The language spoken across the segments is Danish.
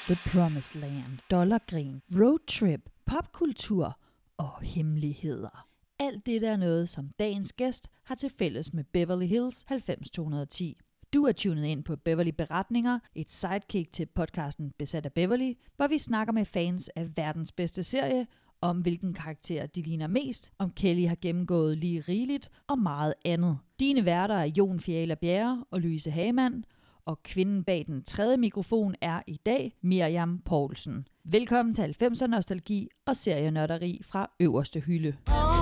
The Promised Land, dollargrin, roadtrip, popkultur og hemmeligheder. Alt det er noget, som dagens gæst har til fælles med Beverly Hills 90210. Du er tunet ind på Beverly Beretninger, et sidekick til podcasten Besat af Beverly, hvor vi snakker med fans af verdens bedste serie, om hvilken karakter de ligner mest, om Kelly har gennemgået lige rigeligt og meget andet. Dine værter er Jon Fiala Bjerre og Louise Hagemann, og kvinden bag den tredje mikrofon er i dag Miriam Poulsen. Velkommen til 90'er nostalgi og serienørderi fra øverste hylde.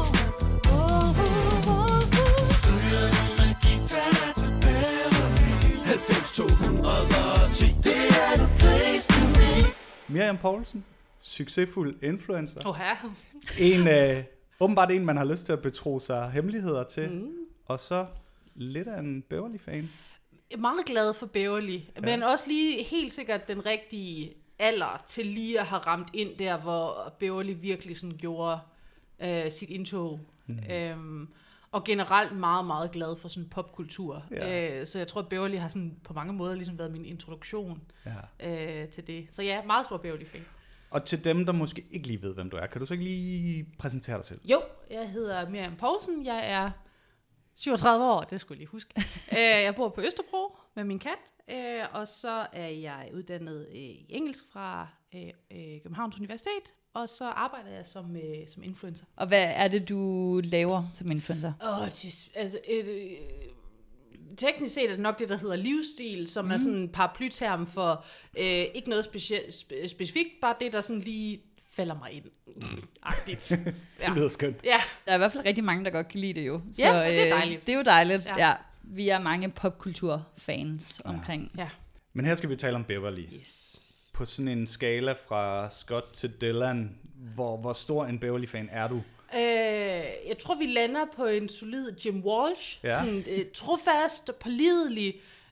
Miriam Poulsen, succesfuld influencer. Oha. Åbenbart en, man har lyst til at betro sig hemmeligheder til. Og så lidt af en Beverly-fan. Jeg er meget glad for Beverly, men også lige helt sikkert den rigtige alder til lige at have ramt ind der, hvor Beverly virkelig sådan gjorde sit indtog. Og generelt meget, meget glad for sådan popkultur. Så jeg tror, at Beverly har sådan på mange måder ligesom været min introduktion til det. Så ja, meget stor Beverly-fan. Og til dem, der måske ikke lige ved, hvem du er, kan du så ikke lige præsentere dig selv? Jo, jeg hedder Miriam Poulsen. Jeg er 37 år, det skulle jeg lige huske. Jeg bor på Østerbro med min kat, og så er jeg uddannet i engelsk fra Københavns Universitet, og så arbejder jeg som influencer. Og hvad er det, du laver som influencer? Teknisk set er det nok det, der hedder livsstil, som er sådan en paraplyterm for ikke noget specifikt, bare det, der sådan lige falder mig ind. Agtigt. Det lyder skønt. Ja. Der er i hvert fald rigtig mange, der godt kan lide det jo. Så, ja, det er dejligt. Det er jo dejligt, ja. Vi er mange popkulturfans omkring. Ja. Men her skal vi tale om Beverly. Yes. På sådan en skala fra Scott til Dylan, hvor stor en Beverly-fan er du? Jeg tror, vi lander på en solid Jim Walsh. Ja. Sådan trofast, pålidelig.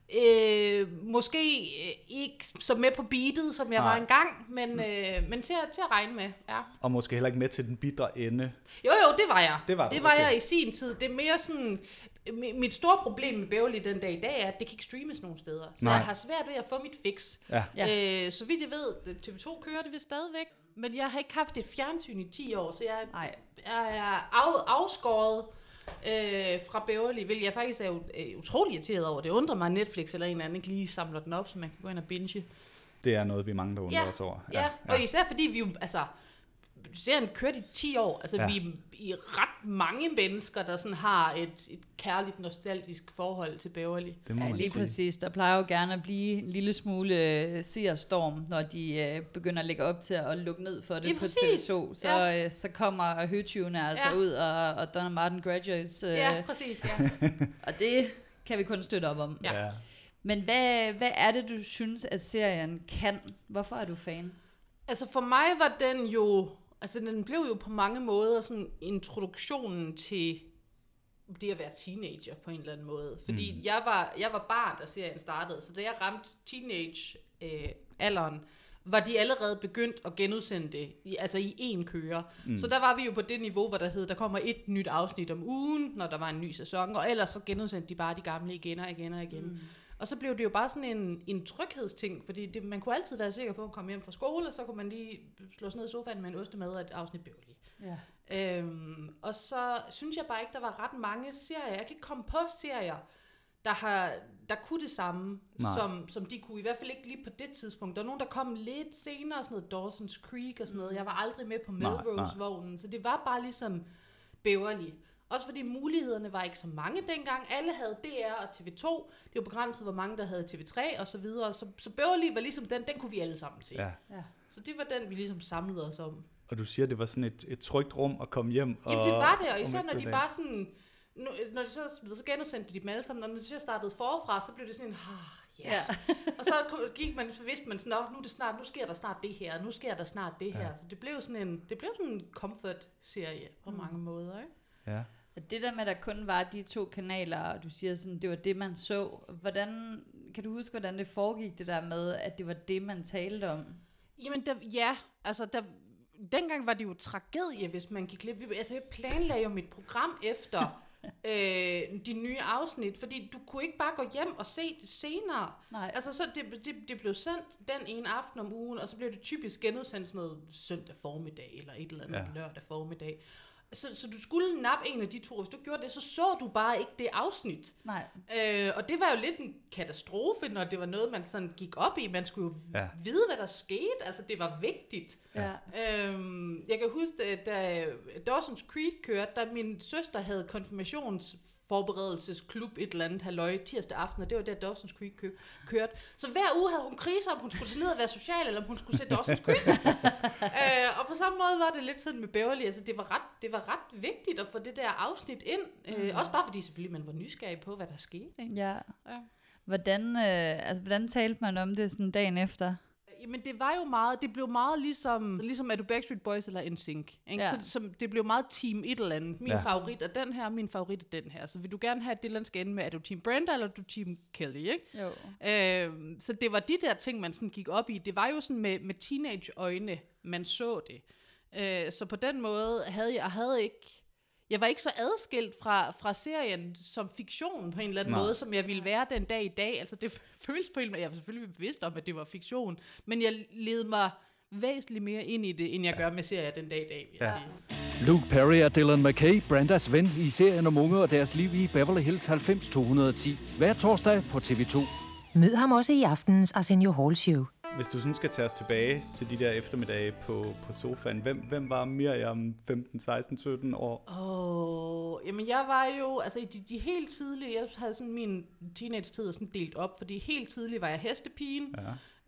Måske ikke så med på beatet, som jeg var engang, men til at regne med. Ja. Og måske heller ikke med til den bitre ende. Jo, det var jeg. Det var jeg i sin tid. Det er mere sådan... Mit store problem med Beverly den dag i dag er, at det kan ikke streames nogen steder. Så jeg har svært ved at få mit fix. Ja. Så vidt jeg ved, TV2 kører det vist stadigvæk. Men jeg har ikke haft et fjernsyn i 10 år, så jeg er afskåret fra Beverly, hvilket jeg faktisk er utrolig irriteret over. Det undrer mig, at Netflix eller en eller anden ikke lige samler den op, så man kan gå ind og binge. Det er noget, vi mange, der undrer os over. Ja, og især fordi vi jo, serien kørte i 10 år. Vi er i ret mange mennesker, der sådan har et kærligt, nostalgisk forhold til Beverly. Det må man lige sige. Præcis. Der plejer jo gerne at blive en lille smule seerstorm, når de begynder at lægge op til at lukke ned for det på TV2. Så kommer højtyvene ud, og Donna Martin Graduates. Ja, præcis. Ja. Og det kan vi kun støtte op om. Ja. Men hvad er det, du synes, at serien kan? Hvorfor er du fan? For mig var den jo... den blev jo på mange måder sådan introduktionen til det at være teenager på en eller anden måde. Fordi jeg var barn, da serien startede, så da jeg ramte teenage-alderen, var de allerede begyndt at genudsende det, i én køre. Så der var vi jo på det niveau, hvor der kommer et nyt afsnit om ugen, når der var en ny sæson, og ellers så genudsendte de bare de gamle igen og igen og igen. Og så blev det jo bare sådan en tryghedsting, fordi man kunne altid være sikker på at komme hjem fra skole, og så kunne man lige slå sig ned i sofaen med en ostemad og et afsnit Beverly. Ja. Og så synes jeg bare ikke, der var ret mange serier. Jeg kan ikke komme på serier, der kunne det samme, som de kunne. I hvert fald ikke lige på det tidspunkt. Der var nogen, der kom lidt senere, sådan noget Dawson's Creek og sådan noget. Jeg var aldrig med på Melrose-vognen, så det var bare ligesom Beverly. Også fordi mulighederne var ikke så mange dengang. Alle havde DR og TV2. Det var begrænset, hvor mange der havde TV3 og så videre. Så Beverly var ligesom den kunne vi alle sammen se. Ja. Så det var den, vi ligesom samlede os om. Og du siger, det var sådan et trygt rum at komme hjem. Jamen det var det, og især når de bare sådan... Når de så genudsendte de dem alle sammen, og når de så startede forfra, så blev det sådan en... Og så vidste man sådan, nu sker der snart det her, nu sker der snart det her. Så det blev sådan en comfort-serie på mange måder, ikke? Ja. Det der med, at der kun var de 2 kanaler, og du siger sådan, det var det, man så. Kan du huske, hvordan det foregik, det der med, at det var det, man talte om? Jamen, dengang var det jo tragedie, hvis man gik glip. Jeg planlagde jo mit program efter, de nye afsnit, fordi du kunne ikke bare gå hjem og se det senere. Nej. Altså, så det blev sendt den ene aften om ugen, og så blev det typisk genudsendt sådan noget søndag formiddag, eller et eller andet lørdag formiddag. Så du skulle nappe en af de to. Hvis du gjorde det, så du bare ikke det afsnit. Nej. Og det var jo lidt en katastrofe, når det var noget, man sådan gik op i. Man skulle jo vide, hvad der skete. Altså, det var vigtigt. Ja. Jeg kan huske, da Dawson's Creek kørte, da min søster havde konfirmationsforberedelsesklub et eller andet halløj tirsdag aften, og det var der Dawson's Creek kørte. Så hver uge havde hun kriser, om hun skulle tage ned og være social, eller om hun skulle se Dawson's Creek. Og på samme måde var det lidt sådan med Beverly. Altså, det var ret vigtigt at få det der afsnit ind. Også bare fordi selvfølgelig man var nysgerrig på, hvad der skete. Ikke? Ja. Hvordan talte man om det sådan dagen efter? Jamen det var jo meget, det blev meget ligesom er du Backstreet Boys eller NSYNC, ikke? Ja. Så det blev meget team et eller andet. Min favorit er den her, min favorit er den her. Så vil du gerne have, at Dylan skal ende med, er du Team Brenda eller er du Team Kelly, ikke? Jo. Så det var de der ting, man sådan gik op i. Det var jo sådan med teenage-øjne, man så det. Så på den måde jeg var ikke så adskilt fra serien som fiktion på en eller anden måde, som jeg ville være den dag i dag. Altså det føles på en måde, jeg var selvfølgelig bevidst om, at det var fiktion, men jeg led mig væsentligt mere ind i det, end jeg gør med serier den dag i dag, vil jeg sige. Luke Perry og Dylan McKay, Brendas ven i serien om unge og deres liv i Beverly Hills 90210. Hver torsdag på TV2. Mød ham også i aftenens Arsenio Hall Show. Hvis du sådan skal tage os tilbage til de der eftermiddage på sofaen, hvem var Miriam 15, 16, 17 år? Jamen jeg var jo, altså i de helt tidlige, jeg havde sådan min teenage-tid sådan delt op, fordi helt tidligt var jeg hestepigen,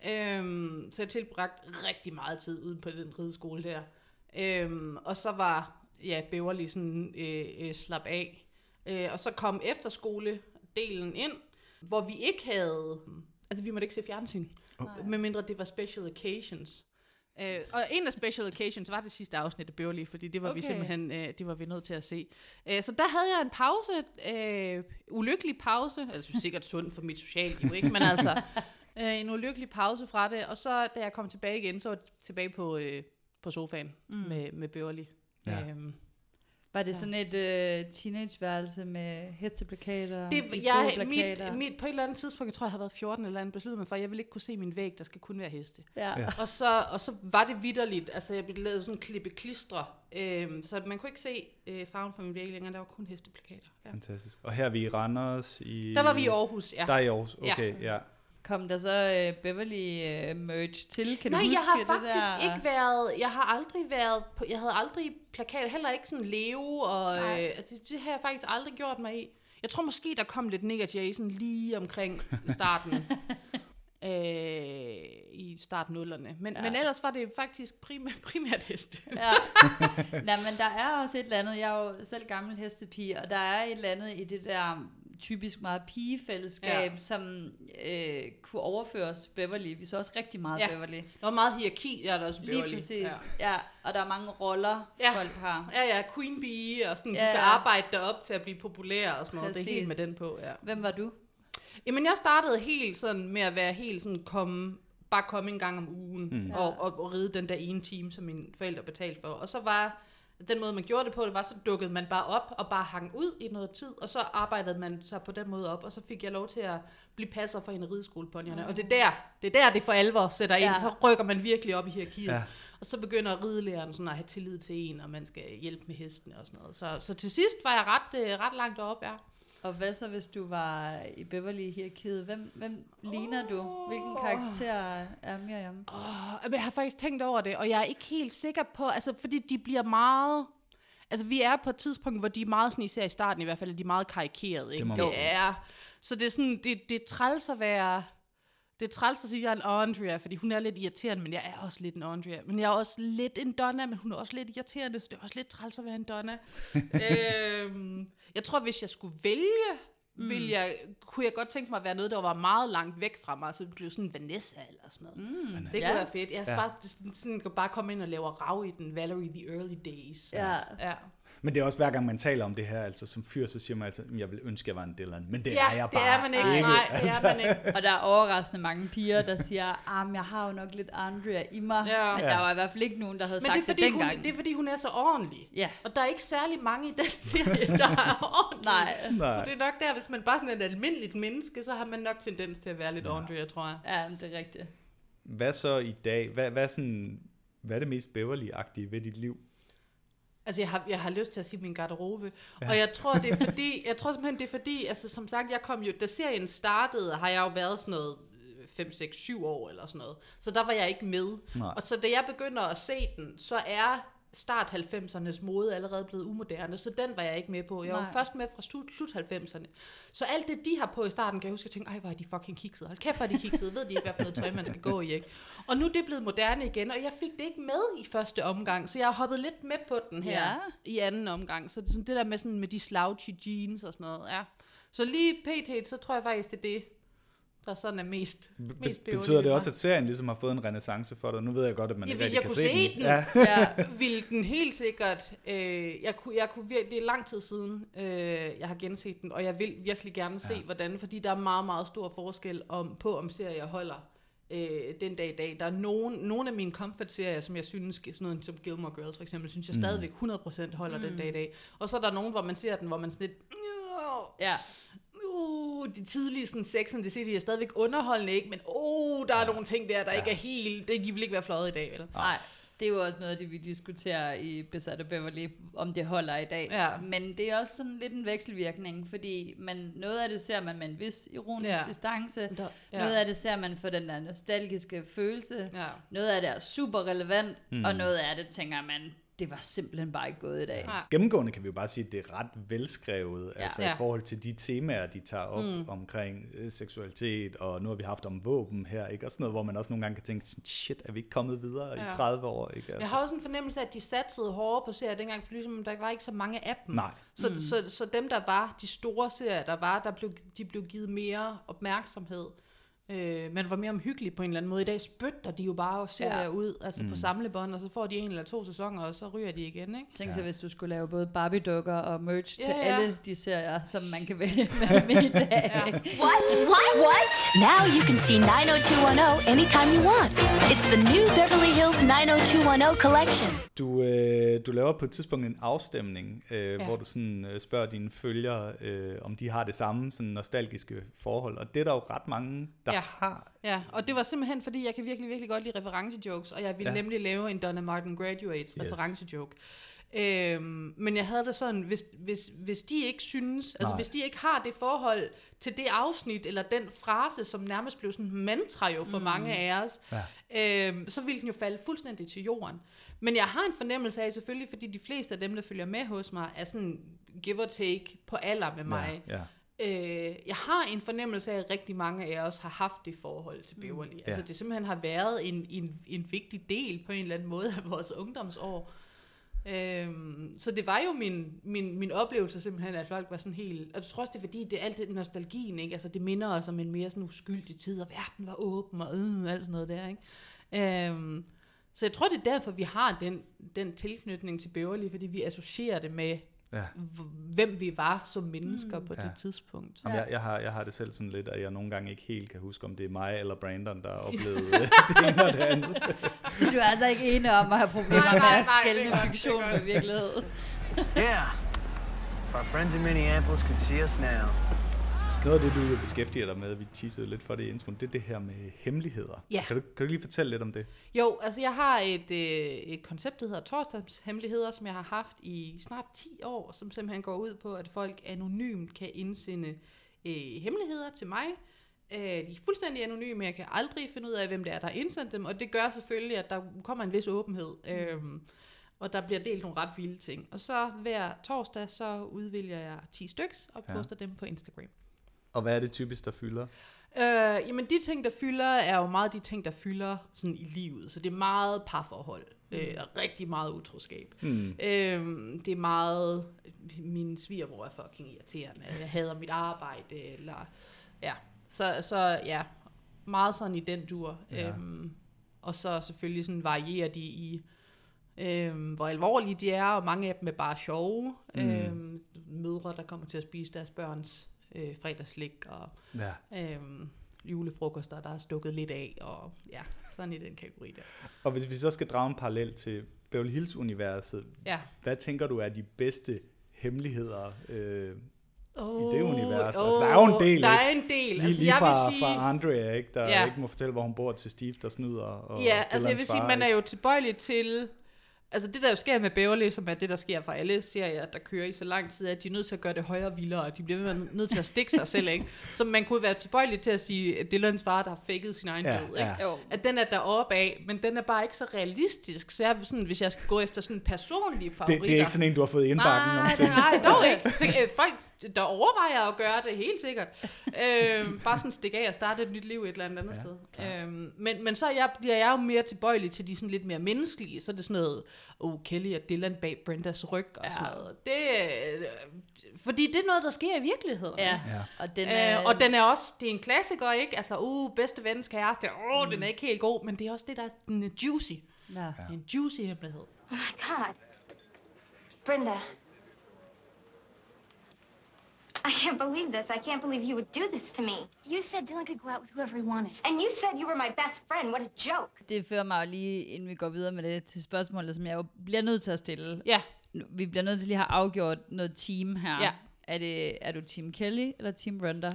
så jeg tilbragte rigtig meget tid ude på den rideskole der. Og så var Beverly sådan slap af. Og så kom efterskoledelen ind, hvor vi ikke havde, altså vi måtte ikke se fjernsyn. Medmindre det var special occasions. Og en af special occasions var det sidste afsnit af Beverly, fordi det var vi simpelthen det var vi nødt til at se. Så der havde jeg en pause, ulykkelig pause, altså sikkert sund for mit sociale liv, ikke? Men altså en ulykkelig pause fra det. Og så da jeg kom tilbage igen, så var jeg tilbage på sofaen med Beverly. Ja. Var det sådan et teenageværelse med hesteplakater? På et eller andet tidspunkt, jeg tror, jeg har været 14 eller andet, besluttede mig for, at jeg ville ikke kunne se min væg, der skal kun være heste. Ja. Og så var det vitterligt, altså jeg blev lavet sådan klippe klistre, så man kunne ikke se farven på min væg længere, der var kun hesteplakater. Ja. Fantastisk. Og her er vi i Randers? Der var vi i Aarhus, ja. Der er i Aarhus, okay, ja. Kom der så Beverly merch til? Kan du huske jeg har det faktisk der? ikke været, jeg havde aldrig plakater, heller ikke sådan Leo, og altså, det har jeg faktisk aldrig gjort mig i. Jeg tror måske, der kom lidt Nick og Jason lige omkring starten, i startnullerne. Men ellers var det faktisk primært heste. Ja. Nej, men der er også et eller andet, jeg er jo selv gammel hestepige, og der er et eller andet i det der typisk meget pigefællesskab, som kunne overføres Beverly. Vi så også rigtig meget Beverly. Der var meget hierarki, der også Beverly. Lige præcis. Ja, og der er mange roller, folk har. Ja, Queen Bee, og sådan, du skal arbejde derop til at blive populær og sådan noget. Det er helt med den på, ja. Hvem var du? Jamen, jeg startede helt sådan med at være helt sådan bare komme en gang om ugen, og ride den der ene time, som mine forældre betalte for. Og så var den måde, man gjorde det på, det var, så dukkede man bare op og bare hang ud i noget tid, og så arbejdede man sig på den måde op, og så fik jeg lov til at blive passer for en af rideskoleponyerne. Og det er der, det for alvor sætter ind. Så rykker man virkelig op i hierarkiet. Ja. Og så begynder ridelæreren sådan at have tillid til en, og man skal hjælpe med hestene og sådan noget. Så til sidst var jeg ret langt deroppe, ja. Og hvad så, hvis du var i Beverly-hierarkiet? Hvem ligner du? Hvilken karakter er Miriam? Jeg har faktisk tænkt over det, og jeg er ikke helt sikker på, altså fordi de bliver meget... Altså vi er på et tidspunkt, hvor de er meget, sådan især i starten i hvert fald, de er meget karikerede, ikke? Så det er sådan, det er træls at være... Det er træls at sige, at jeg er en Andrea, fordi hun er lidt irriterende, men jeg er også lidt en Andrea. Men jeg er også lidt en Donna, men hun er også lidt irriterende, så det er også lidt træls at være en Donna. Jeg tror, hvis jeg skulle vælge, kunne jeg godt tænke mig at være noget, der var meget langt væk fra mig, så det blev sådan Vanessa eller sådan noget. Det kunne være fedt. Jeg skal bare komme ind og lave rav i den Valerie the Early Days. Ja. Men det er også hver gang man taler om det her, altså som fyr, så siger man altid, jeg vil ønske, jeg var en Dylan. Men det er jeg bare det er man ikke. Nej, det er man ikke. Og der er overraskende mange piger, der siger, jeg har jo nok lidt Andrea i mig. Ja. Men der var i hvert fald ikke nogen, der havde sagt det dengang. Det er fordi, hun er så ordentlig. Ja. Og der er ikke særlig mange i den serie, der er ordentlige. Nej. Så det er nok der, hvis man bare sådan er et almindeligt menneske, så har man nok tendens til at være lidt Andrea, tror jeg. Ja, det er rigtigt. Hvad så i dag? Hvad er det mest Beverly-agtige ved dit liv? Altså, jeg har lyst til at sige min garderobe. Ja. Og jeg tror simpelthen, det er fordi, altså som sagt, da serien startede, har jeg jo været sådan noget 5, 6, 7 år eller sådan noget. Så der var jeg ikke med. Nej. Og så da jeg begynder at se den, så er start 90'ernes mode allerede blevet umoderne, så den var jeg ikke med på. Jeg var først med fra slut 90'erne. Så alt det, de har på i starten, kan jeg huske, at jeg tænkte, hvor er de fucking kiksede. Hold kæft, hvor er de kiksede. Ved de ikke, hvad for noget tøj, man skal gå i, ikke? Og nu er det blevet moderne igen, og jeg fik det ikke med i første omgang, så jeg har hoppet lidt med på den her i anden omgang. Så det der med de slouchy jeans og sådan noget, ja. Så lige pt, så tror jeg faktisk, det er det, der sådan er mest betyder det også, at serien ligesom har fået en renaissance for dig? Nu ved jeg godt, at man ikke rigtig kan se den. Hvis jeg kunne se den, ville den helt sikkert. Jeg kunne det er lang tid siden, jeg har genset den, og jeg vil virkelig gerne se, hvordan, fordi der er meget, meget stor forskel på, om serier holder den dag i dag. Der er nogle af mine comfort-serier, som jeg synes, sådan noget som Gilmore Girls for eksempel, synes jeg stadigvæk 100% holder den dag i dag. Og så er der nogen, hvor man ser den, hvor man sådan lidt, de tidlige sådan Sex and the City er stadigvæk underholdende, ikke? Men der er nogle ting der ikke er helt, de vil ikke være fløjet i dag, vel? Nej, det er jo også noget af det, vi diskuterer i Besatte Beverly, om det holder i dag. Ja. Men det er også sådan lidt en vekselvirkning, fordi noget af det ser man med en vis ironisk distance, noget af det ser man for den der nostalgiske følelse, noget af det er super relevant, og noget af det tænker man, det var simpelthen bare ikke gået i dag. Ja. Gennemgående kan vi jo bare sige, at det er ret velskrevet, altså i forhold til de temaer, de tager op omkring seksualitet, og nu har vi haft om våben her, ikke? Og sådan noget, hvor man også nogle gange kan tænke, shit, er vi ikke kommet videre i 30 år? Ikke? Altså. Jeg har også en fornemmelse af, at de satsede hårdere på serier dengang, for ligesom der var ikke så mange af dem. Nej. Så dem, der var de store serier, de blev givet mere opmærksomhed. Man var mere omhyggelig på en eller anden måde. I dag spytter de jo bare serier ud, altså på samlebånd, og så får de 1 eller 2 sæsoner, og så ryger de igen, ikke? Tænk så, hvis du skulle lave både Barbie-dukker og merch til alle de serier, som man kan vælge med i dag. What? Now you can see 90210 anytime you want. It's the new Beverly Hills 90210 collection. Du laver på et tidspunkt en afstemning, hvor du sådan spørger dine følgere, om de har det samme sådan nostalgiske forhold, og det er der jo ret mange, der har. Ja, og det var simpelthen, fordi jeg kan virkelig, virkelig godt lide referencejokes, og jeg ville nemlig lave en Donna Martin Graduates referencejoke. Men jeg havde det sådan, hvis de ikke synes, altså hvis de ikke har det forhold til det afsnit, eller den frase, som nærmest blev sådan en mantra jo for mange af os, så ville den jo falde fuldstændig til jorden. Men jeg har en fornemmelse af, selvfølgelig, fordi de fleste af dem, der følger med hos mig, er sådan give or take på alder med mig. Jeg har en fornemmelse af, at rigtig mange af os har haft det forhold til Beverly. Altså det simpelthen har været en vigtig del på en eller anden måde af vores ungdomsår. Så det var jo min oplevelse simpelthen, at folk var sådan helt, og jeg tror også det er fordi, det er alt det nostalgien, ikke? Altså det minder os om en mere sådan uskyldig tid, og verden var åben, og alt sådan noget der, ikke? Så jeg tror det er derfor, vi har den tilknytning til Beverly, fordi vi associerer det med hvem vi var som mennesker på det tidspunkt. Jamen, jeg har det selv sådan lidt, at jeg nogle gange ikke helt kan huske, om det er mig eller Brandon, der oplevede det ene og det andet. Du er altså ikke enig om at have problemer med at skelne fiktion med virkelighed. Yeah. If our friends in Minneapolis could see us now. Noget af det, du beskæftiger dig med, vi teasede lidt for det i introen, det er det her med hemmeligheder. Ja. Kan du lige fortælle lidt om det? Jo, altså jeg har et koncept, der hedder torsdagshemmeligheder, som jeg har haft i snart 10 år, som simpelthen går ud på, at folk anonymt kan indsende hemmeligheder til mig. De er fuldstændig anonyme, jeg kan aldrig finde ud af, hvem det er, der har indsendt dem, og det gør selvfølgelig, at der kommer en vis åbenhed. Og der bliver delt nogle ret vilde ting. Og så hver torsdag, så udvælger jeg 10 styks og poster dem på Instagram. Og hvad er det typisk, der fylder? Jamen de ting, der fylder, er jo meget de ting, der fylder sådan i livet. Så det er meget parforhold. Rigtig meget utroskab. Det er meget, min svigermor er fucking irriterende. Jeg hader mit arbejde. Eller, så meget sådan i den dur. Og så selvfølgelig sådan varierer de i hvor alvorlige de er, og mange af dem er bare sjove. Mødre, der kommer til at spise deres børns fredagsslik, og julefrokoster, der er stukket lidt af, og ja, sådan i den kategori der. Og hvis vi så skal drage en parallel til Beverly Hills-universet, hvad tænker du er de bedste hemmeligheder i det univers? Altså, der er jo en del, der er en del. Lige fra Andrea, ikke? Der ikke må fortælle, hvor hun bor, til Steve, der snyder. Og altså jeg vil sige, man er jo tilbøjelig til... Altså det, der jo sker med Beverly, som er det, der sker for alle serier, der kører i så lang tid, at de er nødt til at gøre det højere og vildere, og de bliver nødt til at stikke sig selv, ikke? Så man kunne være tilbøjelig til at sige, at Dylans far, der har faked sin egen død, ikke? At den er deroppe af, men den er bare ikke så realistisk. Så jeg sådan, hvis jeg skal gå efter sådan personlige favoritter... Det er ikke sådan en, du har fået i indbakken nogensinde. Nej, dog ikke. Folk, der overvejer at gøre det, helt sikkert. Bare sådan stikke af og starte et nyt liv et eller andet sted. Men så bliver jeg jo mere tilbøjelig til de sådan lidt mere menneskelige, så er det sådan noget... Kelly og Dylan bag Brendas ryg og sådan noget. Fordi det er noget, der sker i virkeligheden. Ja. Og den er også, det er en klassiker, ikke? Altså, bedste vens kæreste, den er ikke helt god, men det er også det, der den er juicy. Ja. En juicy hemmelighed. Oh my God. Brenda. I can't believe this. I can't believe you would do this to me. You said Dylan could go out with whoever he wanted. And you said you were my best friend. What a joke. Det fører mig jo lige, inden vi går videre med det, til spørgsmålet, som jeg jo bliver nødt til at stille. Ja. Vi bliver nødt til lige at have afgjort noget team her. Ja. Er du Team Kelly eller Team Brenda?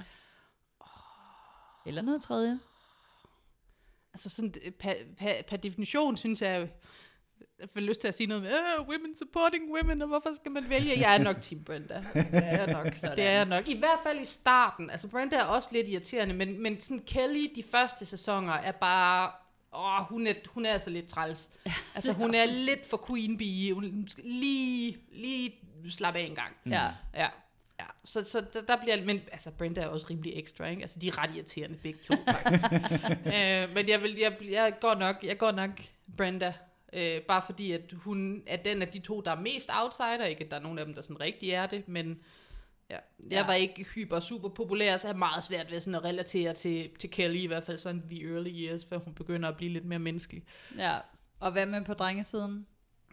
Eller noget tredje? Altså sådan, per definition, synes jeg får lyst til at sige noget med, women supporting women, og hvorfor skal man vælge? Jeg er nok Team Brenda. Det er jeg nok. I hvert fald i starten. Altså Brenda er også lidt irriterende, men sådan Kelly, de første sæsoner, er bare... hun er altså lidt træls. Altså hun er lidt for queen bee. Hun lige slappe af en gang. Ja. Så der bliver... Men altså Brenda er også rimelig ekstra, ikke? Altså de er ret irriterende begge to, faktisk. Men jeg går nok Brenda. Bare fordi, at hun er den af de to, der er mest outsider. Ikke at der er nogen af dem, der sådan rigtig er det, men jeg var ikke super populær, så jeg har meget svært ved sådan at relatere til Kelly, i hvert fald sådan the early years, før hun begynder at blive lidt mere menneskelig. Ja, og hvad med på drengesiden?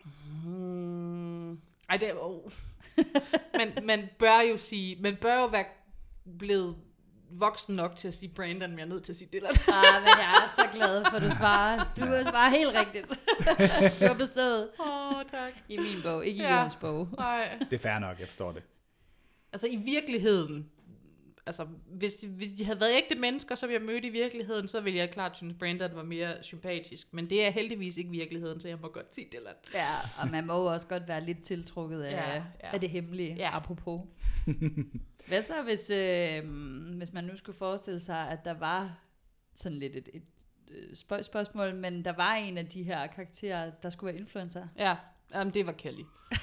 Ej, det er man bør jo være blevet voksen nok til at sige Brandon, men jeg er nødt til at sige Dylan. Men jeg er så glad for, at du svarer. Du svarer helt rigtigt. Du har bestået. Tak. I min bog, ikke i Jons bog. Nej. Det er fair nok, jeg forstår det. Altså i virkeligheden, altså hvis de havde været ægte mennesker, som jeg mødte i virkeligheden, så ville jeg klart synes, Brandon var mere sympatisk. Men det er heldigvis ikke virkeligheden, så jeg må godt sige Dylan. Ja, og man må også godt være lidt tiltrukket af det hemmelige, apropos. Hvad så, hvis man nu skulle forestille sig, at der var sådan lidt et spørgsmål, men der var en af de her karakterer, der skulle være influencer? Ja, det var Kelly.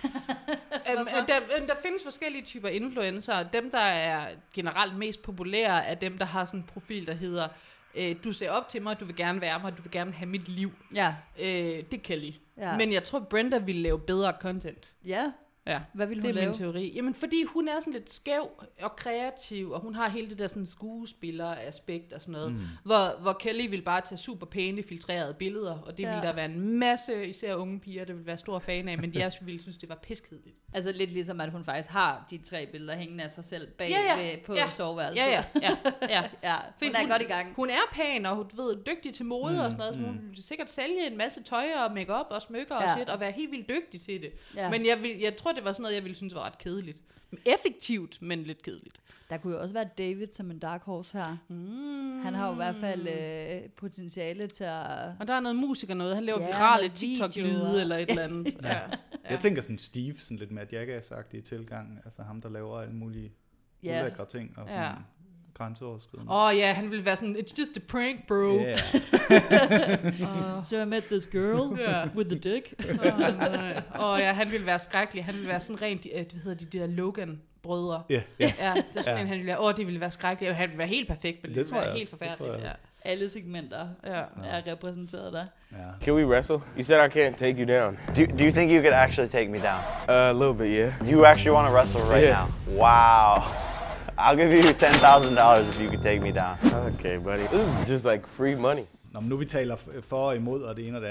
Der findes forskellige typer influencer. Dem, der er generelt mest populære, er dem, der har sådan en profil, der hedder, du ser op til mig, du vil gerne være mig, du vil gerne have mit liv. Ja. Det er Kelly. Ja. Men jeg tror, Brenda ville lave bedre content. Ja. Ja, hvad vil hun lave? Det er min teori. Jamen, fordi hun er sådan lidt skæv og kreativ, og hun har hele det der sådan skuespiller-aspekt og sådan noget, hvor Kelly vil bare tage super pæne, filtrerede billeder, og det ville der være en masse, især unge piger, der vil være store fan af, men jeg ville synes, det var piskedeligt. Altså lidt ligesom, at hun faktisk har de 3 billeder hængende af sig selv bag på soveværelset. Ja. Hun er godt i gang. Hun er pæn, og hun ved, dygtig til mode og sådan noget, så hun vil sikkert sælge en masse tøj og make-up og smykker og shit, og være helt vildt dygtig til det. Ja. Men jeg tror, det var sådan noget, jeg ville synes var ret kedeligt. Effektivt, men lidt kedeligt. Der kunne jo også være David som en dark horse her. Han har jo i hvert fald potentiale til at... Og der er noget musik og noget. Han laver virale TikTok-lyde eller et eller andet. Ja. Jeg tænker sådan Steve, sådan lidt mere Jackass-agtig tilgang. Altså ham, der laver alle mulige ulækre ting og sådan grænseoverskridende. Han ville være sådan, it's just a prank, bro. Yeah. So I met this girl with the dick. Han ville være skrækkelig. Han ville være sådan rent, hvad hedder de der Logan-brødre. Ja, det er sådan en, han ville være, det ville være skrækkeligt. Han ville være helt perfekt, men det ville være helt forfærdeligt. Alle segmenter er repræsenteret der. Can we wrestle? You said I can't take you down. Do you think you could actually take me down? A little bit, yeah. You actually want to wrestle right now? Wow. I'll give you $10,000 if you could take me down. Okay, buddy. This is just like free money. Når nu vi taler for og imod og det ene og det andet,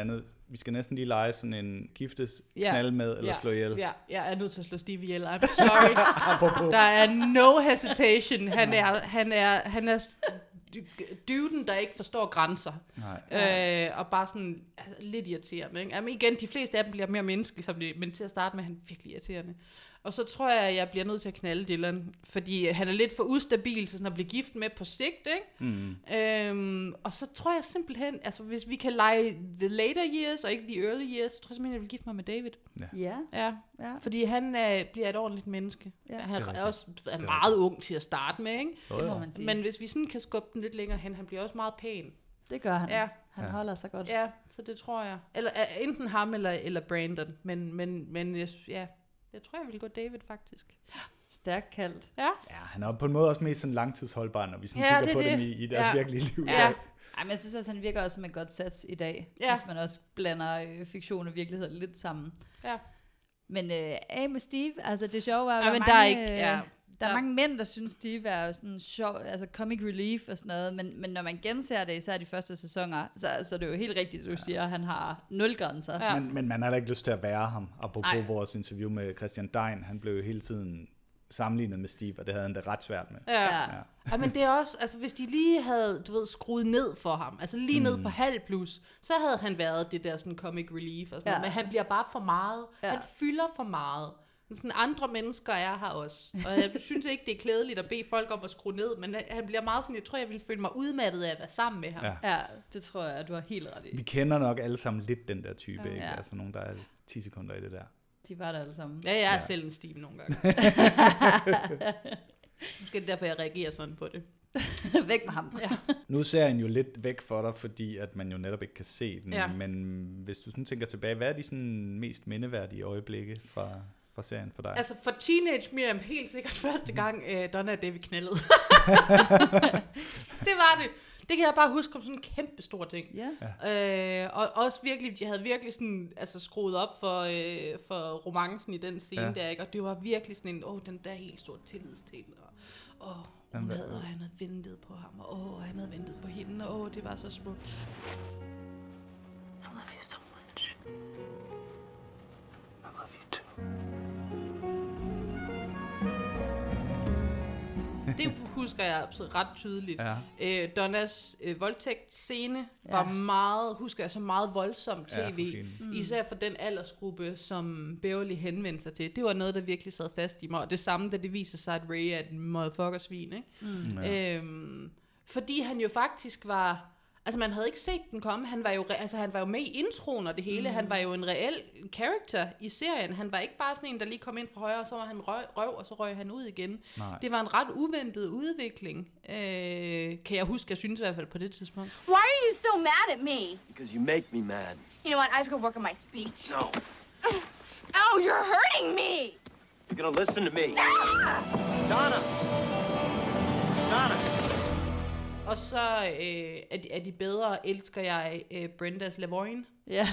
vi skal næsten lige lege sådan en giftes, knalde med eller slå ihjel. Ja, jeg er nødt til at slå Steve ihjel. I'm sorry. Der er no hesitation. Han er dyden, der ikke forstår grænser. Og bare sådan lidt irriterende. Ikke? Jamen igen, de fleste af dem bliver mere menneskelige, men til at starte med, han er virkelig irriterende. Og så tror jeg bliver nødt til at knalde Dylan, fordi han er lidt for ustabil til sådan at blive gift med på sigt, ikke? Og så tror jeg simpelthen, altså hvis vi kan lege the later years, og ikke the early years, så tror jeg simpelthen, jeg vil gifte mig med David. Ja. Fordi han bliver et ordentligt menneske. Ja. Han er også meget ung til at starte med, ikke? Det må man sige. Men hvis vi sådan kan skubbe den lidt længere hen, han bliver også meget pæn. Det gør han. Ja. Han holder sig godt. Ja, så det tror jeg. Eller enten ham eller Brandon, men jeg tror, jeg vil gå David, faktisk. Stærkt kaldt. Ja, han er på en måde også mest sådan langtidsholdbar, når vi sådan kigger på dem i deres virkelige liv. Ja. Men jeg synes også, han virker også som et godt sats i dag, hvis man også blander fiktion og virkelighed lidt sammen. Ja. Men af med Steve, altså det sjove var, der er mange mænd, der synes Steve er sådan sjov, altså comic relief og sådan noget, men når man genser det, især de første sæsoner, så er det jo helt rigtigt, du siger, at han har 0 grænser. Ja. Men man har da ikke lyst til at være ham, apropos vores interview med Christian Dein, han blev jo hele tiden sammenlignet med Steve, og det havde han da ret svært med. Ja, men det er også, altså hvis de lige havde, skruet ned for ham, altså lige ned på halv plus, så havde han været det der sådan comic relief og sådan noget, men han bliver bare for meget, han fylder for meget. Sådan andre mennesker er her også. Og jeg synes ikke, det er klædeligt at bede folk om at skrue ned, men han bliver meget sådan, jeg tror, jeg ville føle mig udmattet af at være sammen med ham. Ja, det tror jeg, at du har helt ret i. Vi kender nok alle sammen lidt den der type, ikke? Altså nogen, der er 10 sekunder i det der. De var der alle sammen. Ja, jeg er selv en Steve nogle gange. Måske er det derfor, jeg reagerer sådan på det. Væk med ham. Ja. Nu ser han jo lidt væk for dig, fordi at man jo netop ikke kan se den. Ja. Men hvis du sådan tænker tilbage, hvad er de sådan mest mindeværdige øjeblikke fra serien for dig? Altså for Teenage Miriam helt sikkert første gang, Donna og David knaldede. Det var det. Det kan jeg bare huske som sådan en kæmpe stor ting. Yeah. Og også virkelig, de havde virkelig sådan, altså skruet op for romancen i den scene der, ikke? Og det var virkelig sådan en, den der helt store tillidsting. Og han havde ventet på ham, og han havde ventet på hende, og det var så smukt. I love you so much. I love you too. Det husker jeg ret tydeligt. Ja. Donnas voldtægtsscene var meget, husker jeg, så meget voldsom tv. Især for den aldersgruppe, som Beverly henvendte sig til. Det var noget, der virkelig sad fast i mig. Og det samme, da det viser sig, at Ray er en motherfucker-svin. Ikke? Fordi han jo faktisk var... Altså, man havde ikke set den komme. Han var jo med i introen og det hele. Han var jo en reel character i serien. Han var ikke bare sådan en, der lige kom ind fra højre, og så var han røv, og så røg han ud igen. Nej. Det var en ret uventet udvikling. Kan jeg huske, jeg synes i hvert fald på det tidspunkt. Why are you so mad at me? Because you make me mad. You know what? I have to go work on my speech. No. Oh, you're hurting me! You're gonna listen to me. Donna! Og så er de bedre, elsker jeg Brenda's Lavoine. Ja.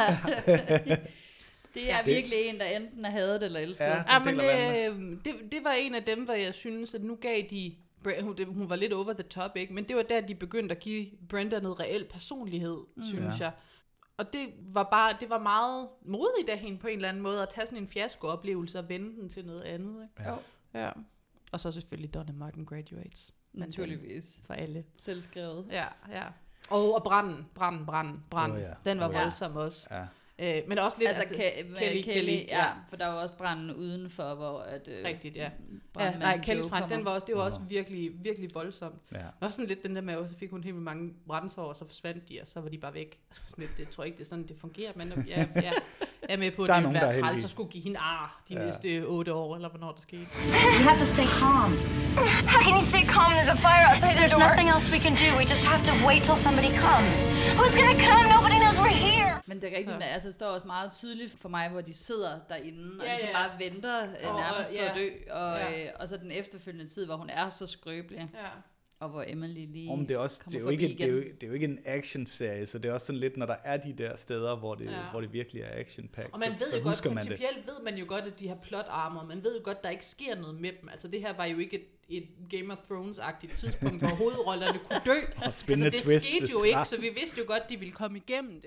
Det er virkelig en, der enten er hadet eller elsket. Ja, men det var en af dem, hvor jeg synes, at nu gav de... Hun var lidt over the top, ikke? Men det var der, de begyndte at give Brenda noget reel personlighed, synes jeg. Og det var meget modigt af hende på en eller anden måde, at tage sådan en fiasko-oplevelse og vende den til noget andet. Ikke? Ja. Og så selvfølgelig Donna Martin Graduates. Naturligvis. For alle. Selvskrevet. Ja. Og branden. Den var voldsom også. Ja. Men også lidt... Altså Kelly, for der var også branden udenfor, hvor at... rigtigt, ja. Kellys brand, det var også virkelig, virkelig voldsomt. Ja. Også sådan lidt den der med, at så fik hun helt mange brændsår, og så forsvandt de, og så var de bare væk. Sådan lidt, det tror jeg ikke, det er sådan, det fungerer, men jeg er med på, at det ville være træls, så skulle give hende de næste 8 år, eller hvornår det skete. You have to stay calm. How can you stay calm? There's a fire outside the door. There's nothing else we can do. We just have to wait till somebody comes. Who's gonna come? Nobody knows we're here. Men det er rigtigt, altså det står også meget tydeligt for mig, hvor de sidder derinde, og så bare venter nærmest på at dø, og så den efterfølgende tid, hvor hun er så skrøbelig. Ja. Og hvor Emily lige det er jo ikke en action-serie, så det er også sådan lidt, når der er de der steder, hvor det virkelig er action-packed. Og man ved jo godt, principielt ved man jo godt, at de har plot-armor, man ved jo godt, der ikke sker noget med dem. Altså det her var jo ikke et Game of Thrones-agtigt tidspunkt, hvor hovedrollerne kunne dø. Og spændende det twist, skete jo ikke, så vi vidste jo godt, de ville komme igennem det.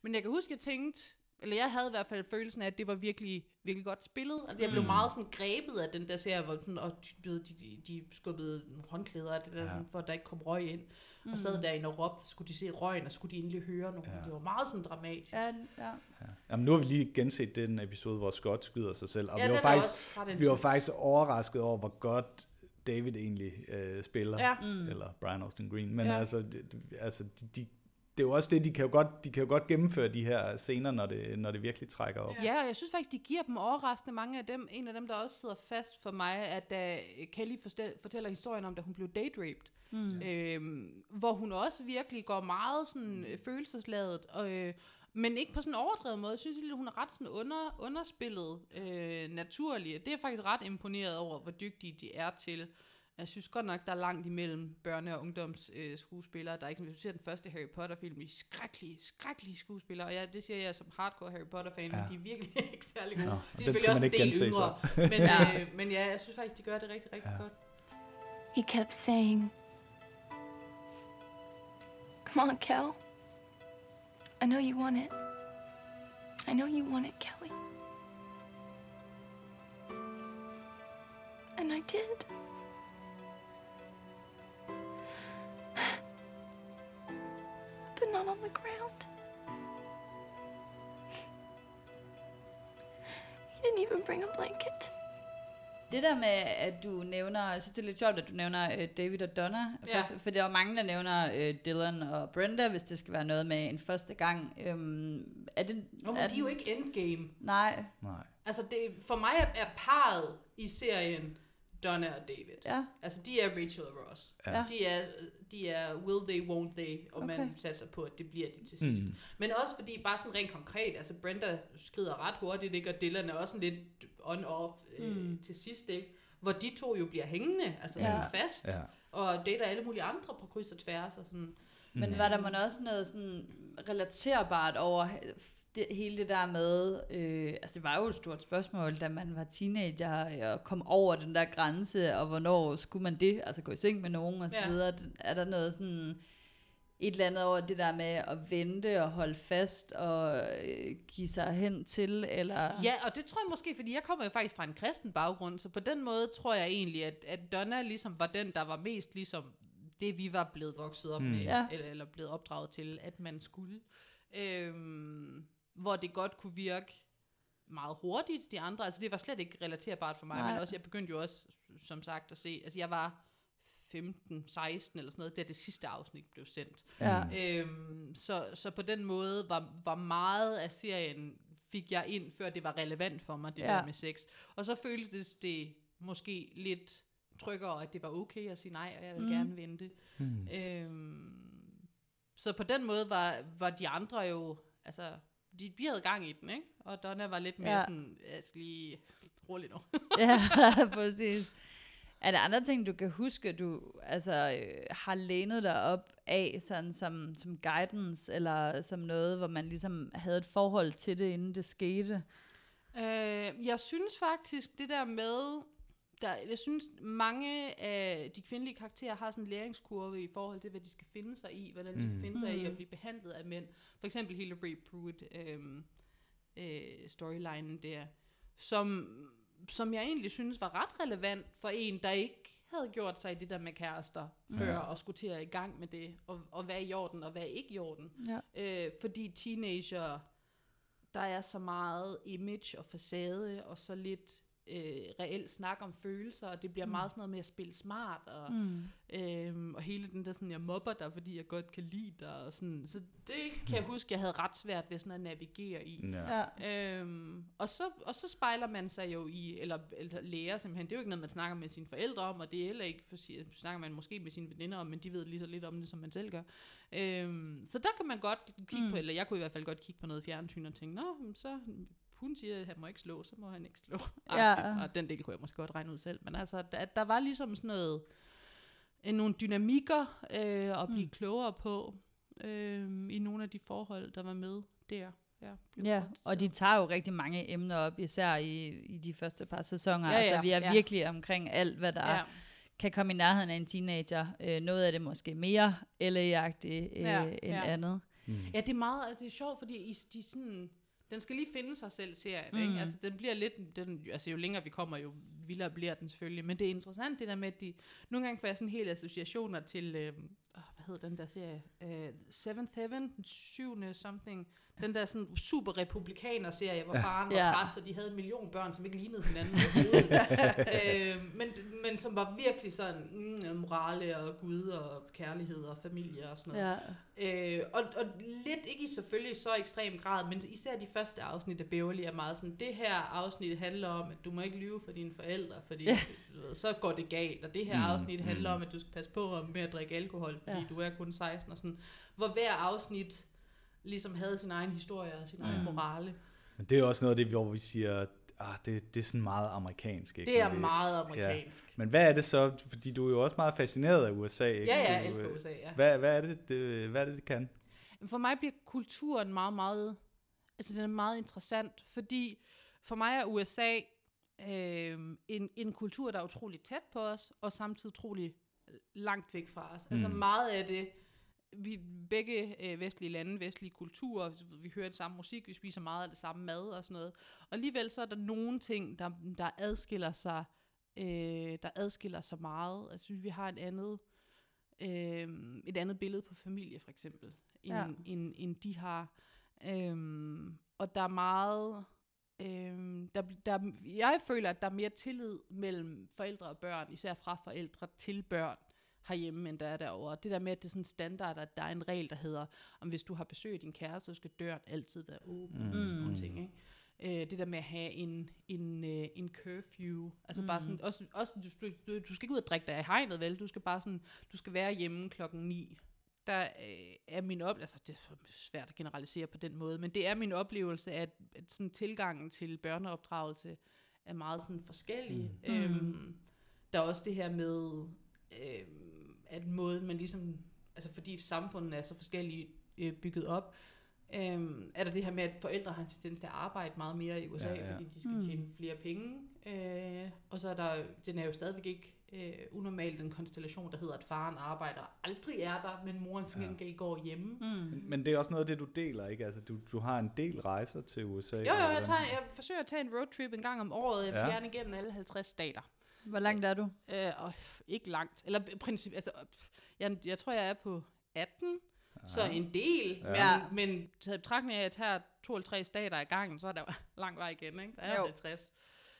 Men jeg kan huske, jeg tænkte, eller jeg havde i hvert fald følelsen af, at det var virkelig, virkelig godt spillet. Altså jeg blev meget sådan grebet af den der serie, hvor sådan, og de skubbede håndklæder af det der, for at der ikke kom røg ind. Og sad derinde og råbte, skulle de se røgen, og skulle de endelig høre nogen. Det var meget sådan dramatisk. Ja. Jamen, nu har vi lige genset den episode, hvor Scott skyder sig selv, og vi var faktisk overrasket over, hvor godt David egentlig spiller, eller Brian Austin Green. Men altså det er jo også det, de kan jo godt gennemføre de her scener, når det virkelig trækker op. Ja, og jeg synes faktisk, de giver dem overraskende mange af dem. En af dem, der også sidder fast for mig, at da Kelly fortæller historien om, da hun blev date-raped, hvor hun også virkelig går meget sådan følelsesladet, men ikke på sådan en overdrevet måde. Jeg synes, at hun er ret sådan underspillet naturlig. Det er faktisk ret imponeret over, hvor dygtige de er til. Jeg synes godt nok, der er langt imellem børne- og ungdomsskuespillere. Der er ikke, hvis du ser den første Harry Potter-film, de skrækkelige skuespillere. Og det siger jeg som hardcore Harry Potter-fan, men de er virkelig ikke særlig gode. De er selvfølgelig også en del yngre. Men ja, jeg synes faktisk, de gør det rigtig, rigtig godt. He kept saying, "Come on, Kel. I know you want it. I know you want it, Kelly." And I did. But not on the ground. He didn't even bring a blanket. Det der med, at du nævner, jeg synes det er lidt sjovt, at du nævner David og Donna, først, for der er mange, der nævner Dylan og Brenda, hvis det skal være noget med en første gang. Men de er jo ikke endgame. Nej. Altså for mig er parret i serien Donna og David. Ja. Altså de er Rachel og Ross. Ja. De er will they, won't they, og man satser på, at det bliver de til sidst. Men også fordi, bare sådan rent konkret, altså Brenda skrider ret hurtigt, ikke? Og Dylan er også lidt on-off til sidst, ikke? Hvor de to jo bliver hængende, altså sådan fast, og dater alle mulige andre på kryds og tværs. Og sådan. Men var der også noget sådan relaterbart over hele det der med, altså det var jo et stort spørgsmål, da man var teenager, og kom over den der grænse, og hvornår skulle man det, altså gå i seng med nogen og så videre. Er der noget sådan, et eller andet over det der med at vente og holde fast og give sig hen til, eller? Ja, og det tror jeg måske, fordi jeg kommer jo faktisk fra en kristen baggrund, så på den måde tror jeg egentlig, at Donna ligesom var den, der var mest ligesom det, vi var blevet vokset op med, eller blevet opdraget til, at man skulle. Hvor det godt kunne virke meget hurtigt, de andre. Altså det var slet ikke relaterbart for mig, men også, jeg begyndte jo også, som sagt, at se, altså jeg var 15, 16 eller sådan noget, da det sidste afsnit blev sendt. Ja. Så på den måde var meget af serien, fik jeg ind, før det var relevant for mig, det der med sex. Og så føltes det måske lidt tryggere, at det var okay at sige nej, og jeg vil gerne vente. Så på den måde var de andre jo, altså de havde gang i den, ikke? Og Donna var lidt mere sådan, jeg skal lige roligt nu. Ja, præcis. Er der andre ting, du kan huske, du har lænet dig op af, sådan som guidance, eller som noget, hvor man ligesom havde et forhold til det, inden det skete? Jeg synes faktisk, det der med, jeg synes, mange af de kvindelige karakterer har sådan en læringskurve i forhold til, hvad de skal finde sig i, hvordan de skal finde sig i at blive behandlet af mænd. For eksempel Hillary Pruitt storylinen der, som jeg egentlig synes var ret relevant for en, der ikke havde gjort sig i det der med kærester før, og skulle til at i gang med det, og hvad er i orden, og hvad er ikke i orden. Ja. Fordi teenager, der er så meget image og facade, og så lidt reelt snak om følelser, og det bliver meget sådan noget med at spille smart, og hele den der sådan, jeg mobber dig, fordi jeg godt kan lide dig, og sådan, så det kan jeg huske, jeg havde ret svært ved sådan at navigere i. Ja. Og så spejler man sig jo i, eller lærer simpelthen, det er jo ikke noget, man snakker med sine forældre om, og det er heller ikke, snakker man måske med sine veninder om, men de ved lige så lidt om det, som man selv gør. Så der kan man godt kigge på, eller jeg kunne i hvert fald godt kigge på noget fjernsyn og tænke, nå, så hun siger, at han må ikke slå, så må han ikke slå. Ja. Og den del kunne jeg måske godt regne ud selv. Men altså, der var ligesom sådan noget, nogle dynamikker at blive klogere på i nogle af de forhold, der var med der. Ja, og de tager jo rigtig mange emner op, især i de første par sæsoner. Altså, vi er virkelig omkring alt, hvad der kan komme i nærheden af en teenager. Noget af det måske mere LA-agtigt end andet. Ja, det er meget, altså det er sjovt, fordi de sådan, den skal lige finde sig selv, serien, ikke? Altså den bliver lidt, altså jo længere vi kommer, jo vildere bliver den selvfølgelig, men det er interessant det der med, at de nogle gange får jeg sådan helt associationer til, hvad hedder den der serie, Seventh Heaven, den 7. something, den der sådan super republikaner-serie, hvor faren var præst, og de havde 1 million børn, som ikke lignede hinanden men som var virkelig sådan morale og Gud og kærlighed og familie og sådan noget. Og lidt, ikke i selvfølgelig så ekstrem grad, men især de første afsnit af Beverly er meget sådan, det her afsnit handler om, at du må ikke lyve for dine forældre, fordi du ved, så går det galt, og det her afsnit handler om, at du skal passe på med at drikke alkohol, fordi du er kun 16 og sådan, hvor hver afsnit ligesom havde sin egen historie og sin egen morale. Men det er også noget af det, hvor vi siger, det er sådan meget amerikansk. Ikke? Det er meget amerikansk. Ja. Men hvad er det så, fordi du er jo også meget fascineret af USA, ikke? Ja, jeg elsker USA, ja. Hvad er det, det kan? For mig bliver kulturen meget, altså den er meget interessant, fordi for mig er USA en kultur, der er utrolig tæt på os, og samtidig utrolig langt væk fra os. Altså meget af det, vi begge vestlige lande, vestlige kulturer, vi hører det samme musik, vi spiser meget af det samme mad og sådan noget. Og alligevel så er der nogle ting, der adskiller sig meget. Jeg synes, vi har et andet billede på familie, for eksempel, end de har. Og der er meget... jeg føler, at der er mere tillid mellem forældre og børn, især fra forældre til børn herhjemme, end der er derovre. Det der med, at det er sådan standard, at der er en regel, der hedder, om hvis du har besøg af din kæreste, så skal døren altid være åben. Sådan nogle ting, ikke? Det der med at have en curfew, altså bare sådan, også du skal ikke ud og drikke dig i hegnet, vel? Du skal bare sådan, du skal være hjemme 9:00. Der er min oplevelse, det er svært at generalisere på den måde, men det er min oplevelse, at sådan tilgangen til børneopdragelse er meget sådan forskellig. Der er også det her med, at måden man ligesom, altså fordi samfundet er så forskelligt bygget op, er der det her med, at forældre har en tendens til at arbejde meget mere i USA, fordi de skal tjene flere penge, og så er der, den er jo stadigvæk ikke unormalt en konstellation, der hedder, at faren arbejder aldrig er der, men moren til gengæld går hjemme. Men det er også noget af det, du deler, ikke? Altså, du har en del rejser til USA. Jo, jeg forsøger at tage en roadtrip en gang om året. Jeg vil gerne igennem alle 50 stater. Hvor langt er du? Ikke langt. Eller princip, altså, jeg tror, jeg er på 18, så en del. Men til betragtning af, at jeg tager 2 eller 3 stater i gangen, så er der lang vej igen, ikke? Der er 50.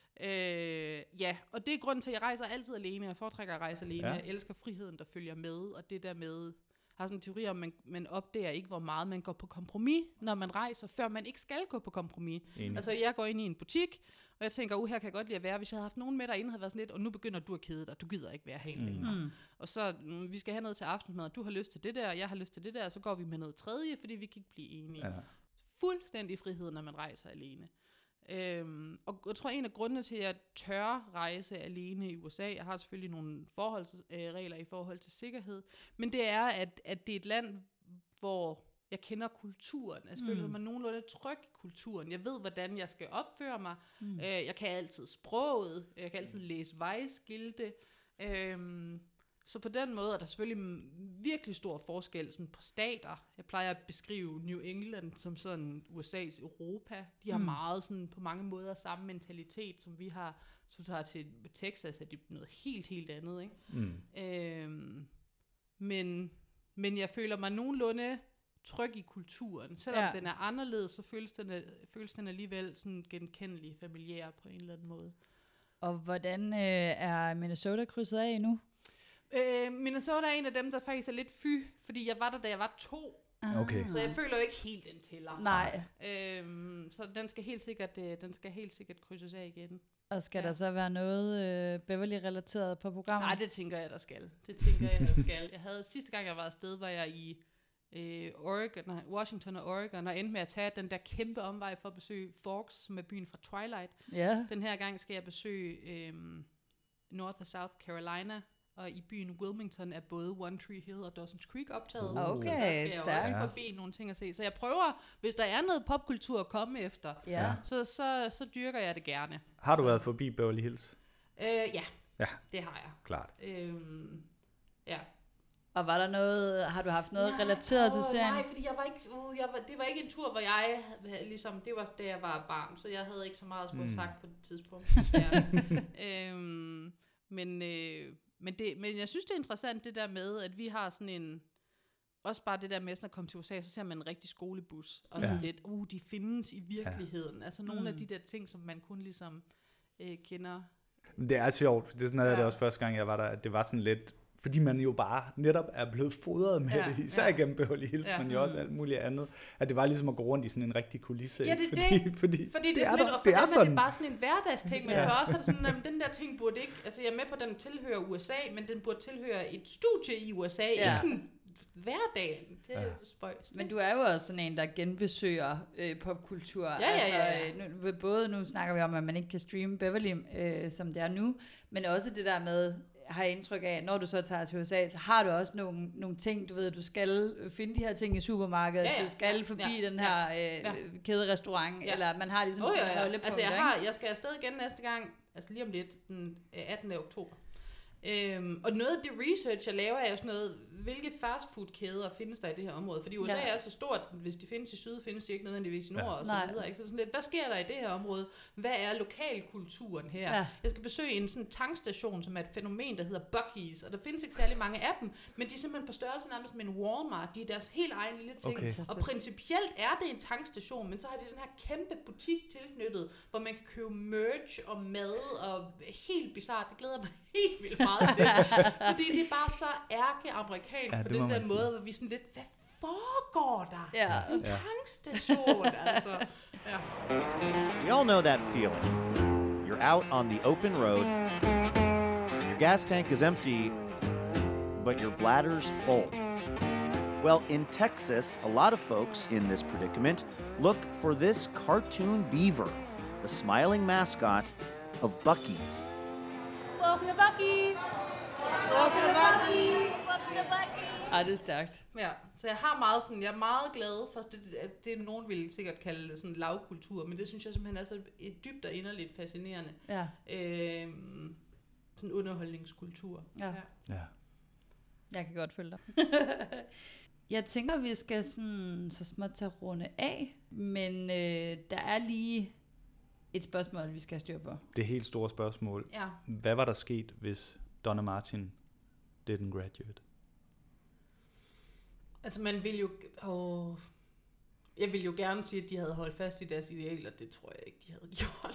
Og det er grunden til, at jeg rejser altid alene. Jeg foretrækker at rejse alene. Jeg elsker friheden, der følger med, og det der med, har sådan en teori om, man opdager ikke, hvor meget man går på kompromis, når man rejser, før man ikke skal gå på kompromis. Altså, jeg går ind i en butik, og jeg tænker, her kan jeg godt lide at være. Hvis jeg havde haft nogen med derinde, havde været sådan lidt, og nu begynder du at kede dig, du gider ikke være herinde længere. Og så, vi skal have noget til aftensmad, og du har lyst til det der, og jeg har lyst til det der, og så går vi med noget tredje, fordi vi kan ikke blive enige. Fuldstændig frihed, når man rejser alene. Og jeg tror, en af grundene til, at jeg tør rejse alene i USA, jeg har selvfølgelig nogle forholdsregler i forhold til sikkerhed, men det er, at det er et land, hvor jeg kender kulturen. Jeg føler mig nogenlunde tryg i kulturen. Jeg ved, hvordan jeg skal opføre mig. Jeg kan altid sproget. Jeg kan altid læse vejskilte. Så på den måde er der selvfølgelig virkelig stor forskel sådan på stater. Jeg plejer at beskrive New England som sådan USA's Europa. De har meget sådan på mange måder samme mentalitet, som vi har. Så tager til Texas, er det noget helt andet, ikke? Men jeg føler mig nogenlunde tryg i kulturen. Selvom den er anderledes, så føles den alligevel sådan genkendelig, familiær på en eller anden måde. Og hvordan er Minnesota krydset af nu? Minnesota er en af dem, der faktisk er lidt fordi jeg var der, da jeg var 2. Okay. Så jeg føler jo ikke helt den tæller. Nej. Så den skal helt sikkert krydses af igen. Og skal der så være noget Beverly-relateret på programmet? Nej, det tænker jeg, der skal. Sidste gang jeg var afsted, var jeg i Washington og Oregon, og endte med at tage den der kæmpe omvej for at besøge Forks, som er byen fra Twilight. Den her gang skal jeg besøge North og South Carolina, og i byen Wilmington er både One Tree Hill og Dawson's Creek optaget. Okay, så der skal jeg også forbi nogle ting at se. Så jeg prøver, hvis der er noget popkultur at komme efter, så dyrker jeg det gerne. Har du været forbi Beverly Hills? Ja, det har jeg. Klart. Ja. Og var der noget, har du haft noget relateret til serien? Nej, fordi det var ikke en tur, hvor jeg ligesom, det var da jeg var barn, så jeg havde ikke så meget at skulle have sagt på det tidspunkt. Men jeg synes, det er interessant det der med, at vi har sådan en, også bare det der med, at komme til USA, så ser man en rigtig skolebus, og sådan lidt, de findes i virkeligheden. Altså nogle af de der ting, som man kun ligesom kender. Det er sjovt, det er sådan noget, det også første gang, jeg var der, at det var sådan lidt, fordi man jo bare netop er blevet fodret med det, især igennem Beverly Hills, men jo også alt muligt andet, at det var ligesom at gå rundt i sådan en rigtig kulisse. Ja, fordi det er sådan lidt, og for dem er det bare sådan en hverdagsting, men for os er det sådan, at den der ting burde ikke, altså jeg er med på, at den tilhører USA, men den burde tilhøre et studie i USA, ikke sådan hverdagen. Det er spøjst. Men du er jo også sådan en, der genbesøger popkultur. Både nu snakker vi om, at man ikke kan streame Beverly, som det er nu, men også det der med, har jeg indtryk af, når du så tager til USA, så har du også nogle ting, du ved, du skal finde de her ting i supermarkedet, du skal forbi den her kæderestaurant, eller man har ligesom sådan et holdepunkt. Altså jeg skal afsted igen næste gang, altså lige om lidt, den 18. oktober. Og noget af det research, jeg laver, er jo sådan noget, hvilke fastfood-kæder findes der i det her område? Fordi USA er så stort, hvis de findes i syd, findes de ikke nødvendigvis i nord og så videre. Ikke? Så sådan lidt, hvad sker der i det her område? Hvad er lokalkulturen her? Ja. Jeg skal besøge en sådan tankstation, som er et fænomen, der hedder Buc-ee's, og der findes ikke særlig mange af dem, men de er simpelthen på størrelse nærmest med en Walmart. De er deres helt egen lille ting. Okay. Og principielt er det en tankstation, men så har de den her kæmpe butik tilknyttet, hvor man kan købe merch og mad og helt bizarrt. Det glæder mig helt vildt meget til. Fordi det er bare så ærke-amerikansk på den der måde, hvor vi sådan lidt, hvad foregår der? Ja. En tankstation, altså. Ja. We all know that feeling. You're out on the open road, your gas tank is empty, but your bladder's full. Well, in Texas, a lot of folks in this predicament look for this cartoon beaver, the smiling mascot of Buc-ee's. Welcome to Buc-ee's. Welcome to Buc-ee's. Welcome to Buc-ee's. Ej, det er stærkt. Ja, så jeg er meget glad for, det nogen ville sikkert kalde sådan lavkultur, men det synes jeg simpelthen er så dybt og inderligt fascinerende. Ja. Sådan underholdningskultur. Ja. Jeg kan godt følge dig. Jeg tænker, vi skal sådan så småt tage runde af, men der er lige et spørgsmål, vi skal have styr på. Det helt store spørgsmål. Ja. Hvad var der sket, hvis Donna Martin didn't graduate? Altså man vil jo... jeg vil jo gerne sige, at de havde holdt fast i deres idealer. Det tror jeg ikke, de havde gjort.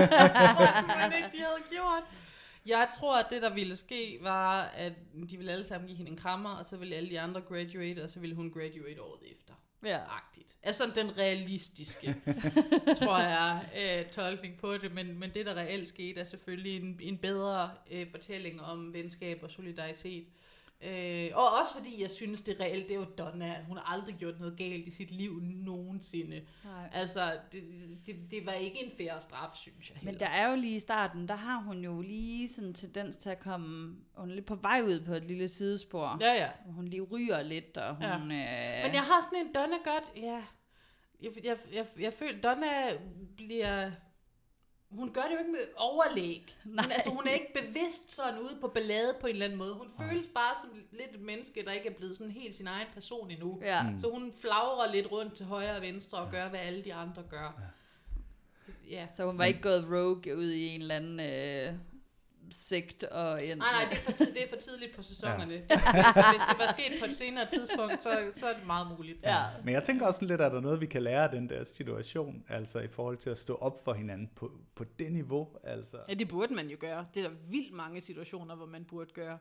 Jeg tror, at det, der ville ske, var, at de ville alle sammen give hende en krammer, og så ville alle de andre graduate, og så ville hun graduate året efter. Ja. Agtigt. Altså den realistiske, tror jeg, tolkning på det, men det, der reelt skete, er selvfølgelig en bedre fortælling om venskab og solidaritet. Og også fordi jeg synes det reelt, det er jo Donna, hun har aldrig gjort noget galt i sit liv nogensinde. Nej. Altså det var ikke en fair straf, synes jeg heller. Men der er jo lige i starten, der har hun jo lige sådan en tendens til at komme, hun er lidt på vej ud på et lille sidespor. Ja. Hun lige ryger lidt, og hun... Men jeg har sådan en Donna godt, ja. Jeg føler, Donna bliver... Hun gør det jo ikke med overlæg. Hun er ikke bevidst sådan ude på ballade på en eller anden måde. Hun føles bare som lidt et menneske, der ikke er blevet sådan helt sin egen person endnu. Ja. Så hun flagrer lidt rundt til højre og venstre og gør, hvad alle de andre gør. Ja. Så hun var ikke gået rogue ud i en eller anden sigt og... Nej, det er for tidligt på sæsonerne. Ja. Hvis det var sket på et senere tidspunkt, så er det meget muligt. Ja. Men jeg tænker også lidt, at der er noget, vi kan lære af den der situation, altså i forhold til at stå op for hinanden på det niveau. Altså. Ja, det burde man jo gøre. Det er der vildt mange situationer, hvor man burde gøre.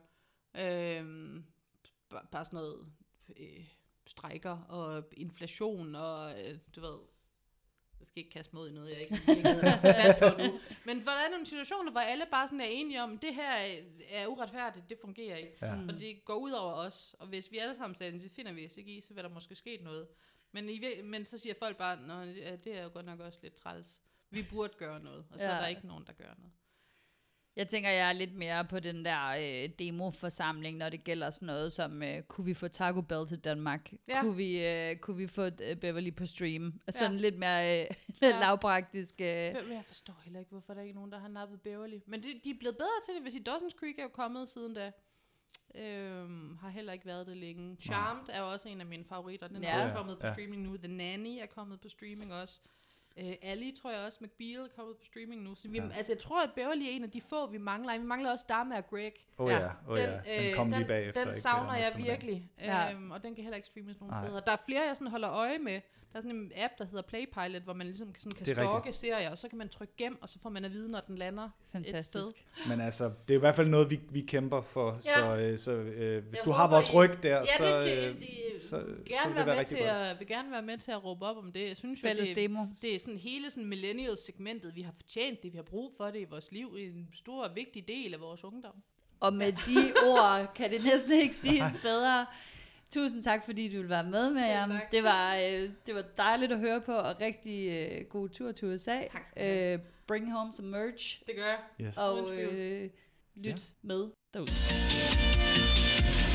Bare sådan noget strejker og inflation og du ved... Jeg skal ikke kaste mod i noget, jeg ikke har forstand på nu. Men for der er nogle situationer, hvor alle bare sådan er enige om, det her er uretfærdigt, det fungerer ikke. Ja. Og det går ud over os. Og hvis vi alle sammen siger, det finder vi os ikke i, så vil der måske ske noget. Men så siger folk bare, nå, det er jo godt nok også lidt træls. Vi burde gøre noget, og så er der ikke nogen, der gør noget. Jeg tænker, jeg er lidt mere på den der demoforsamling, når det gælder sådan noget som, kunne vi få Taco Bell til Danmark? Ja. Kunne vi få Beverly på stream? Sådan lidt mere lavpraktisk. Jeg forstår heller ikke, hvorfor der ikke er nogen, der har nappet Beverly. Men de er blevet bedre til det, hvis i Dawson's Creek er jo kommet siden da. Har heller ikke været det længe. Charmed er også en af mine favoritter. Den er også kommet på streaming nu. The Nanny er kommet på streaming også. Ali, tror jeg også, McBeal er kommet på streaming nu. Så altså, jeg tror, at Beverly er en af de få, vi mangler. Vi mangler også Dharma og Greg. Den kom lige bagefter. Den savner jeg virkelig. Og den kan heller ikke streames nogen steder. Der er flere, jeg sådan holder øje med. Der er sådan en app, der hedder Playpilot, hvor man ligesom kan stalke serier, og så kan man trykke gem, og så får man at vide, når den lander et sted. Men altså, det er i hvert fald noget, vi kæmper for, så hvis du har vores ryg der, så vil det være rigtig godt. Jeg vil gerne være med til at råbe op om det. Jeg synes, det er sådan hele sådan millennial-segmentet, vi har fortjent det, vi har brug for det i vores liv, en stor og vigtig del af vores ungdom. Og med de ord kan det næsten ikke siges bedre. Tusind tak, fordi du ville være med, Miriam. Det var dejligt at høre på, og rigtig god tur til USA. Bring home some merch. Det gør jeg. Og lyt med derude.